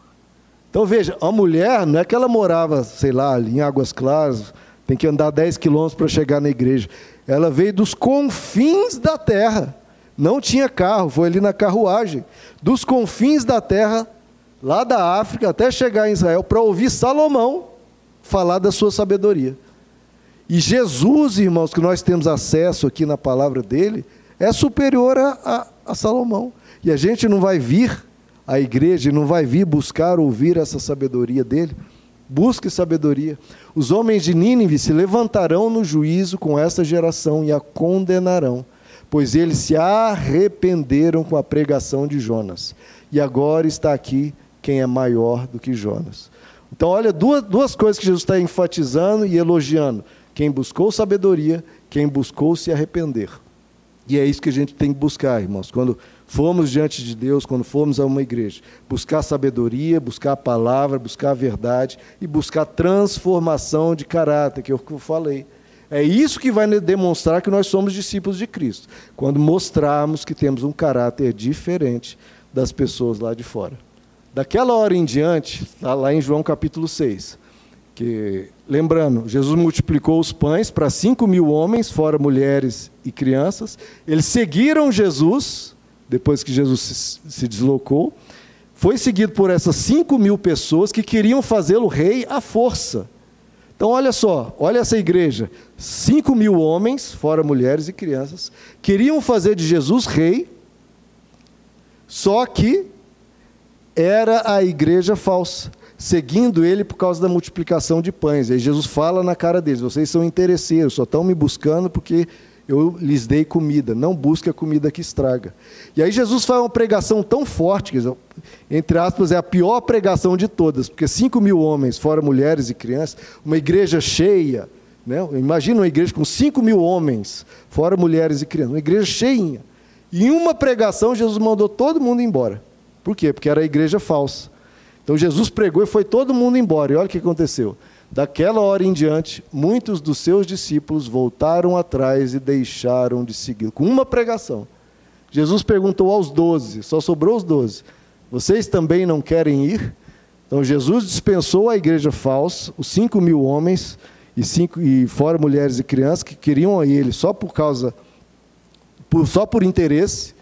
Então, veja, a mulher, não é que ela morava, sei lá, em Águas Claras, tem que andar 10 quilômetros para chegar na igreja. Ela veio dos confins da terra. Não tinha carro, foi ali na carruagem, dos confins da terra, lá da África, até chegar em Israel, para ouvir Salomão falar da sua sabedoria. E Jesus, irmãos, que nós temos acesso aqui na palavra dele, é superior a Salomão. E a gente não vai vir à igreja, não vai vir buscar ouvir essa sabedoria dele. Busque sabedoria. Os homens de Nínive se levantarão no juízo com essa geração e a condenarão, pois eles se arrependeram com a pregação de Jonas. E agora está aqui quem é maior do que Jonas. Então, olha, duas coisas que Jesus está enfatizando e elogiando. Quem buscou sabedoria, quem buscou se arrepender. E é isso que a gente tem que buscar, irmãos, quando formos diante de Deus, quando formos a uma igreja. Buscar sabedoria, buscar a palavra, buscar a verdade e buscar transformação de caráter, que é o que eu falei. É isso que vai demonstrar que nós somos discípulos de Cristo, quando mostrarmos que temos um caráter diferente das pessoas lá de fora. Daquela hora em diante, está lá em João capítulo 6, que, lembrando, Jesus multiplicou os pães para 5.000 homens, fora mulheres e crianças. Eles seguiram Jesus, depois que Jesus se deslocou, foi seguido por essas 5.000 pessoas que queriam fazê-lo rei à força. Então, olha só, olha essa igreja, 5.000 homens, fora mulheres e crianças, queriam fazer de Jesus rei, Só que era a igreja falsa, seguindo ele por causa da multiplicação de pães. E aí Jesus fala na cara deles: vocês são interesseiros, só estão me buscando porque eu lhes dei comida, não busque a comida que estraga. E aí Jesus faz uma pregação tão forte, quer dizer, entre aspas, é a pior pregação de todas, porque 5.000 homens, fora mulheres e crianças, uma igreja cheia, né? Imagina uma igreja com 5.000 homens, fora mulheres e crianças, uma igreja cheinha. E em uma pregação, Jesus mandou todo mundo embora. Por quê? Porque era a igreja falsa. Então Jesus pregou e foi todo mundo embora. E olha o que aconteceu. Daquela hora em diante, muitos dos seus discípulos voltaram atrás e deixaram de segui-lo. Com uma pregação. Jesus perguntou aos 12, só sobrou os 12. Vocês também não querem ir? Então Jesus dispensou a igreja falsa, os 5.000 homens, e fora mulheres e crianças, que queriam a ele só por interesse.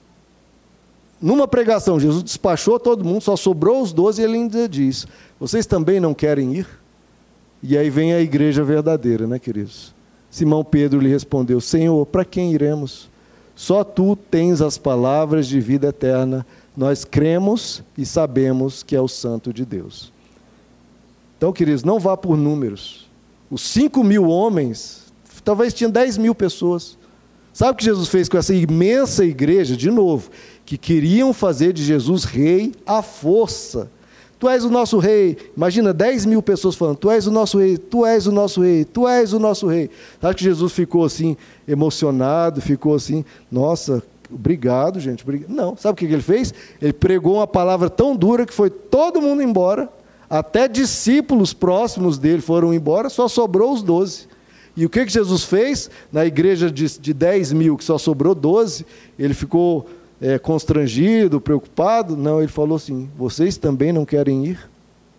Numa pregação, Jesus despachou todo mundo, só sobrou os 12, e ele ainda diz: vocês também não querem ir? E aí vem a igreja verdadeira, né, queridos? Simão Pedro lhe respondeu: Senhor, para quem iremos? Só tu tens as palavras de vida eterna. Nós cremos e sabemos que é o Santo de Deus. Então, queridos, não vá por números. Os 5.000 homens, talvez tinha 10.000 pessoas. Sabe o que Jesus fez com essa imensa igreja, de novo, que queriam fazer de Jesus rei à força? Tu és o nosso rei. Imagina 10.000 pessoas falando: tu és o nosso rei, tu és o nosso rei, tu és o nosso rei. Sabe que Jesus ficou assim, emocionado, ficou assim: nossa, obrigado, gente. Obrigado. Não, sabe o que ele fez? Ele pregou uma palavra tão dura que foi todo mundo embora, até discípulos próximos dele foram embora, só sobrou os 12. E o que Jesus fez? Na igreja de 10.000, que só sobrou 12, ele ficou constrangido, preocupado? Não, ele falou assim: vocês também não querem ir?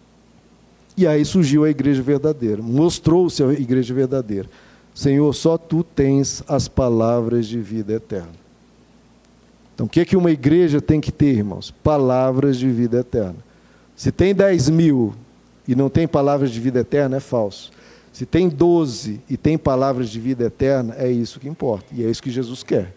E aí surgiu a igreja verdadeira, mostrou-se a igreja verdadeira. Senhor, só tu tens as palavras de vida eterna. Então, o que uma igreja tem que ter, irmãos? Palavras de vida eterna. Se tem 10.000 e não tem palavras de vida eterna, é falso. Se tem 12 e tem palavras de vida eterna, é isso que importa. E é isso que Jesus quer.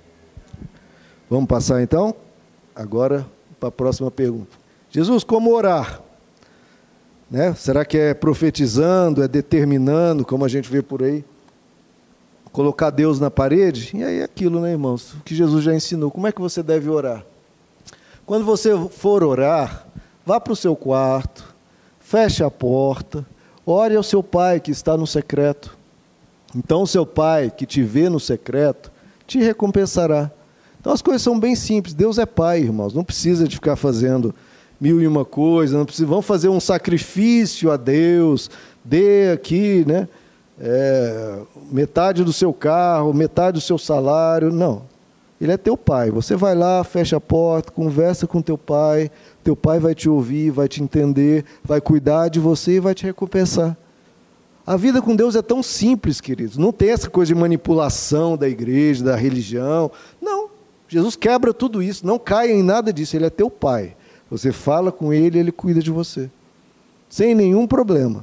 Vamos passar então? Agora para a próxima pergunta. Jesus, como orar? Né? Será que é profetizando, é determinando, como a gente vê por aí? Colocar Deus na parede? E aí é aquilo, né, irmãos? O que Jesus já ensinou. Como é que você deve orar? Quando você for orar, vá para o seu quarto, feche a porta, ore ao seu pai que está no secreto. Então o seu pai que te vê no secreto te recompensará. Então as coisas são bem simples. Deus é pai, irmãos. Não precisa de ficar fazendo 1001 coisa. Não precisa. Vamos fazer um sacrifício a Deus. Dê aqui, né? Metade do seu carro, metade do seu salário. Não. Ele é teu pai. Você vai lá, fecha a porta, conversa com teu pai. Teu pai vai te ouvir, vai te entender, vai cuidar de você e vai te recompensar. A vida com Deus é tão simples, queridos. Não tem essa coisa de manipulação da igreja, da religião. Não. Jesus quebra tudo isso. Não caia em nada disso. Ele é teu pai. Você fala com ele, ele cuida de você. Sem nenhum problema.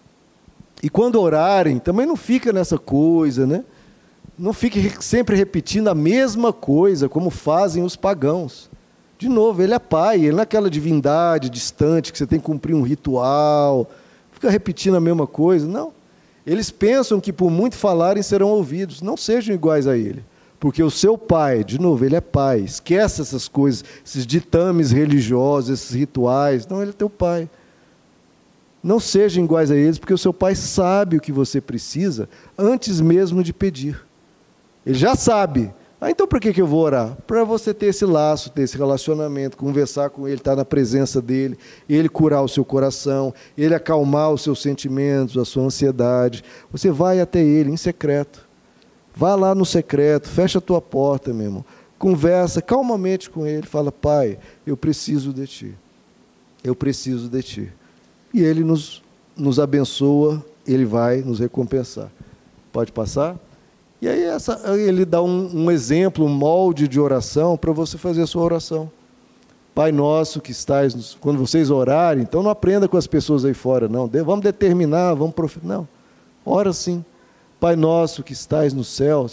E quando orarem, também não fica nessa coisa, né? Não fique sempre repetindo a mesma coisa, como fazem os pagãos. De novo, ele é pai, ele não é aquela divindade distante, que você tem que cumprir um ritual, fica repetindo a mesma coisa. Não. Eles pensam que por muito falarem serão ouvidos. Não sejam iguais a ele. Porque o seu pai, de novo, ele é pai. Esquece essas coisas, esses ditames religiosos, esses rituais. Não, ele é teu pai. Não sejam iguais a eles, porque o seu pai sabe o que você precisa antes mesmo de pedir. Ele já sabe. Então por que eu vou orar? Para você ter esse laço, ter esse relacionamento, conversar com ele, estar na presença dele, ele curar o seu coração, ele acalmar os seus sentimentos, a sua ansiedade. Você vai até ele em secreto. Vá lá no secreto, fecha a tua porta, meu irmão. Conversa calmamente com ele, fala: pai, eu preciso de ti. Eu preciso de ti. E ele nos abençoa, ele vai nos recompensar. Pode passar? E aí ele dá um exemplo, um molde de oração para você fazer a sua oração. Pai nosso que estás... Quando vocês orarem, então não aprenda com as pessoas aí fora, não. Vamos determinar, não. Ora sim. Pai nosso que estás nos céus,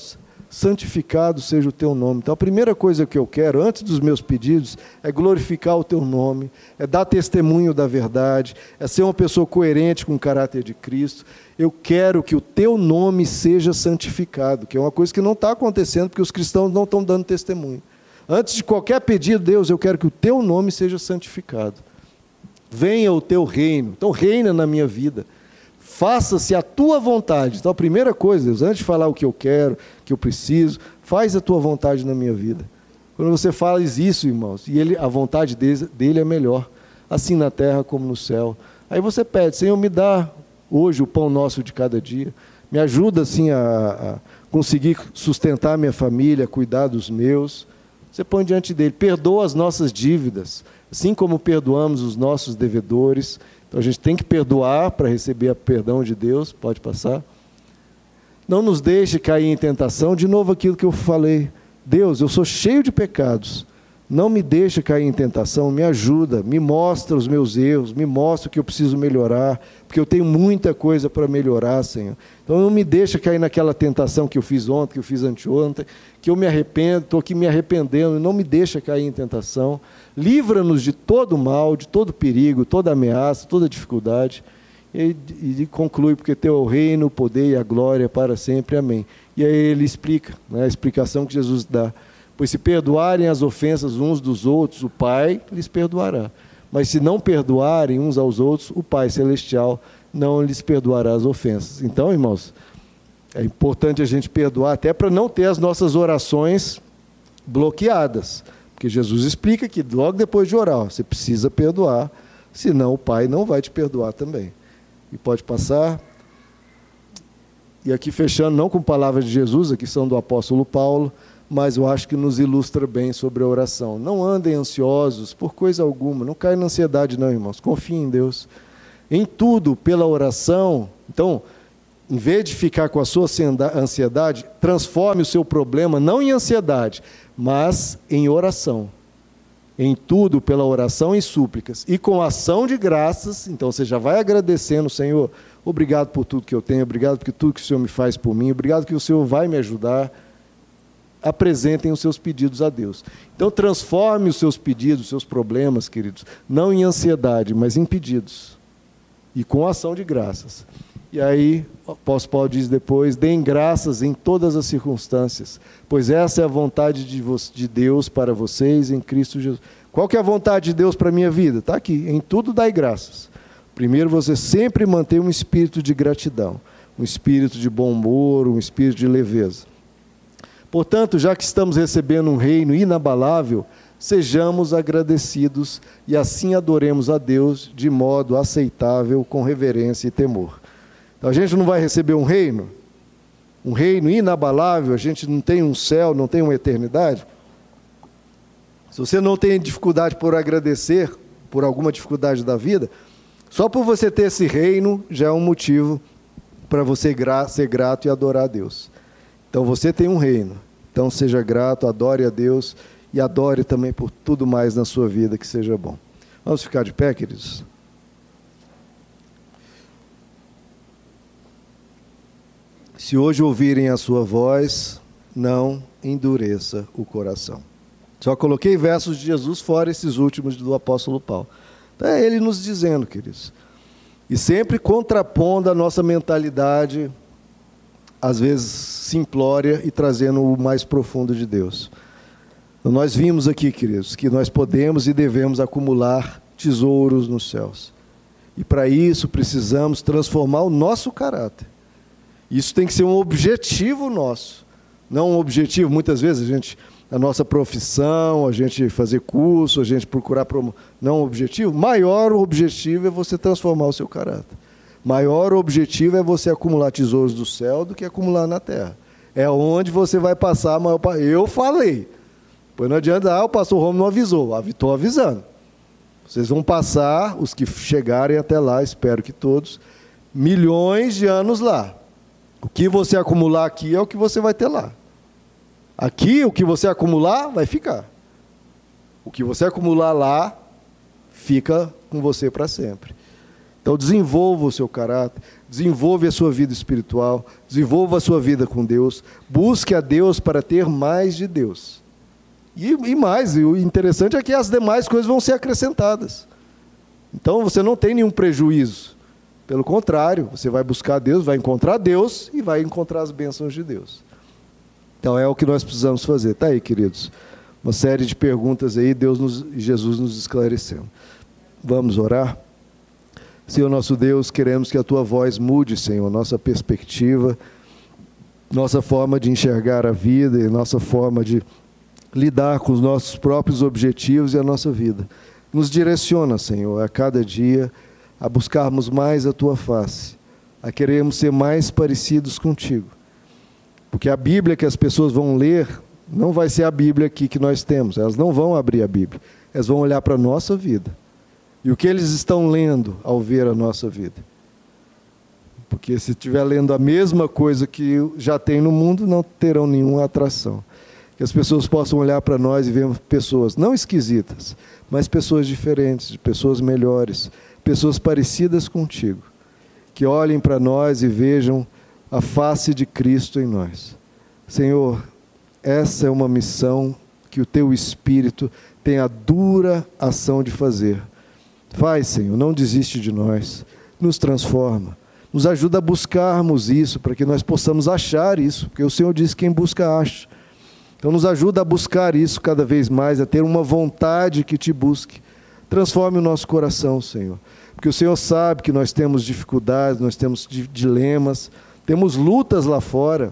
santificado seja o teu nome. Então a primeira coisa que eu quero, antes dos meus pedidos, é glorificar o teu nome, é dar testemunho da verdade, é ser uma pessoa coerente com o caráter de Cristo. Eu quero que o teu nome seja santificado, que é uma coisa que não está acontecendo, porque os cristãos não estão dando testemunho. Antes de qualquer pedido, Deus, eu quero que o teu nome seja santificado. Venha o teu reino, então reina na minha vida. Faça-se a tua vontade. Então a primeira coisa, Deus, antes de falar o que eu quero, o que eu preciso, faz a tua vontade na minha vida. Quando você faz isso, irmãos, e a vontade dele é melhor, assim na terra como no céu. Aí você pede, Senhor, me dá hoje o pão nosso de cada dia. Me ajuda assim a conseguir sustentar minha família, cuidar dos meus. Você põe diante dele, perdoa as nossas dívidas, assim como perdoamos os nossos devedores. Então a gente tem que perdoar para receber o perdão de Deus. Pode passar. Não nos deixe cair em tentação. De novo aquilo que eu falei. Deus, eu sou cheio de pecados. Não me deixe cair em tentação. Me ajuda, me mostra os meus erros, me mostra o que eu preciso melhorar, porque eu tenho muita coisa para melhorar, Senhor. Então não me deixe cair naquela tentação que eu fiz ontem, que eu fiz anteontem, que eu me arrependo, estou aqui me arrependendo. Não me deixe cair em tentação. Livra-nos de todo mal, de todo perigo, toda ameaça, toda dificuldade. E conclui, porque teu é o reino, o poder e a glória para sempre. Amém. E aí ele explica, né, a explicação que Jesus dá. Pois se perdoarem as ofensas uns dos outros, o Pai lhes perdoará. Mas se não perdoarem uns aos outros, o Pai Celestial não lhes perdoará as ofensas. Então, irmãos, é importante a gente perdoar, até para não ter as nossas orações bloqueadas. Porque Jesus explica que logo depois de orar, você precisa perdoar, senão o Pai não vai te perdoar também. E pode passar. E aqui fechando, não com palavras de Jesus, aqui são do apóstolo Paulo, mas eu acho que nos ilustra bem sobre a oração. Não andem ansiosos por coisa alguma, não caia na ansiedade não, irmãos, confiem em Deus. Em tudo, pela oração. Então, em vez de ficar com a sua ansiedade, transforme o seu problema não em ansiedade, mas em oração. Em tudo, pela oração e súplicas. E com ação de graças, então você já vai agradecendo, Senhor, obrigado por tudo que eu tenho, obrigado por tudo que o Senhor me faz por mim, obrigado que o Senhor vai me ajudar. Apresentem os seus pedidos a Deus. Então transforme os seus pedidos, os seus problemas, queridos, não em ansiedade, mas em pedidos. E com ação de graças. E aí, o apóstolo Paulo diz depois, deem graças em todas as circunstâncias, pois essa é a vontade de Deus para vocês em Cristo Jesus. Qual que é a vontade de Deus para a minha vida? Está aqui, em tudo dai graças. Primeiro, você sempre mantém um espírito de gratidão, um espírito de bom humor, um espírito de leveza. Portanto, já que estamos recebendo um reino inabalável, sejamos agradecidos e assim adoremos a Deus de modo aceitável, com reverência e temor. Então, a gente não vai receber um reino inabalável, a gente não tem um céu, não tem uma eternidade. Se você não tem dificuldade por agradecer, por alguma dificuldade da vida, só por você ter esse reino já é um motivo para você ser grato e adorar a Deus. Então você tem um reino, então seja grato, adore a Deus e adore também por tudo mais na sua vida que seja bom. Vamos ficar de pé, queridos? Se hoje ouvirem a sua voz, não endureça o coração. Só coloquei versos de Jesus fora esses últimos do apóstolo Paulo. Então é ele nos dizendo, queridos. E sempre contrapondo a nossa mentalidade, às vezes simplória, e trazendo o mais profundo de Deus. Então, nós vimos aqui, queridos, que nós podemos e devemos acumular tesouros nos céus. E para isso precisamos transformar o nosso caráter. Isso tem que ser um objetivo nosso. Não um objetivo, muitas vezes, a nossa profissão, a gente fazer curso, a gente procurar... Não um objetivo. Maior objetivo é você transformar o seu caráter. Maior objetivo é você acumular tesouros do céu do que acumular na terra. É onde você vai passar a maior parte. Eu falei. Pois não adianta, o pastor Romo não avisou. Estou avisando. Vocês vão passar, os que chegarem até lá, espero que todos, milhões de anos lá. O que você acumular aqui é o que você vai ter lá. Aqui, o que você acumular, vai ficar. O que você acumular lá, fica com você para sempre. Então desenvolva o seu caráter, desenvolva a sua vida espiritual, desenvolva a sua vida com Deus, busque a Deus para ter mais de Deus. E mais, o interessante é que as demais coisas vão ser acrescentadas. Então você não tem nenhum prejuízo. Pelo contrário, você vai buscar Deus, vai encontrar Deus e vai encontrar as bênçãos de Deus. Então é o que nós precisamos fazer. Está aí, queridos. Uma série de perguntas aí, Jesus nos esclarecendo. Vamos orar? Senhor nosso Deus, queremos que a Tua voz mude, Senhor, nossa perspectiva, nossa forma de enxergar a vida e nossa forma de lidar com os nossos próprios objetivos e a nossa vida. Nos direciona, Senhor, a cada dia a buscarmos mais a Tua face, a querermos ser mais parecidos contigo. Porque a Bíblia que as pessoas vão ler não vai ser a Bíblia aqui que nós temos, elas não vão abrir a Bíblia, elas vão olhar para a nossa vida. E o que eles estão lendo ao ver a nossa vida? Porque se estiver lendo a mesma coisa que já tem no mundo, não terão nenhuma atração. Que as pessoas possam olhar para nós e ver pessoas não esquisitas, mas pessoas diferentes, pessoas melhores, pessoas parecidas contigo. Que olhem para nós e vejam a face de Cristo em nós. Senhor, essa é uma missão que o Teu Espírito tem a dura ação de fazer. Faz, Senhor, não desiste de nós, nos transforma, nos ajuda a buscarmos isso, para que nós possamos achar isso, porque o Senhor diz que quem busca, acha. Então nos ajuda a buscar isso cada vez mais, a ter uma vontade que Te busque. Transforme o nosso coração, Senhor, porque o Senhor sabe que nós temos dificuldades, nós temos dilemas, temos lutas lá fora,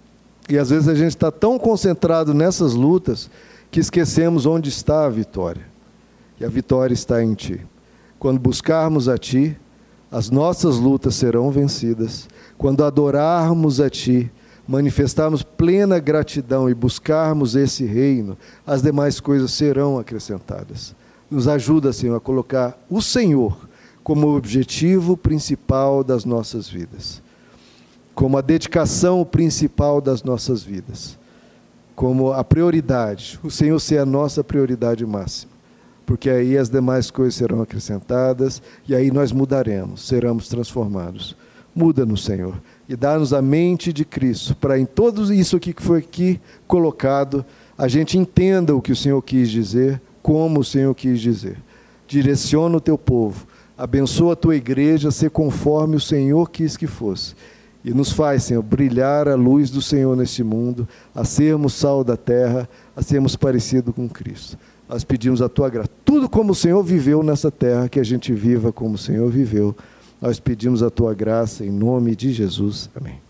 e às vezes a gente está tão concentrado nessas lutas, que esquecemos onde está a vitória. E a vitória está em Ti. Quando buscarmos a Ti, as nossas lutas serão vencidas. Quando adorarmos a Ti, manifestarmos plena gratidão e buscarmos esse reino, as demais coisas serão acrescentadas. Nos ajuda, Senhor, a colocar o Senhor como o objetivo principal das nossas vidas, como a dedicação principal das nossas vidas, como a prioridade, o Senhor ser a nossa prioridade máxima. Porque aí as demais coisas serão acrescentadas, e aí nós mudaremos, seremos transformados. Muda-nos, Senhor, e dá-nos a mente de Cristo, para em tudo isso aqui que foi aqui colocado, a gente entenda o que o Senhor quis dizer, como o Senhor quis dizer. Direciona o Teu povo, abençoa a Tua igreja, ser conforme o Senhor quis que fosse. E nos faz, Senhor, brilhar a luz do Senhor nesse mundo, a sermos sal da terra, a sermos parecidos com Cristo. Nós pedimos a Tua graça. Tudo como o Senhor viveu nessa terra, que a gente viva como o Senhor viveu. Nós pedimos a Tua graça em nome de Jesus. Amém.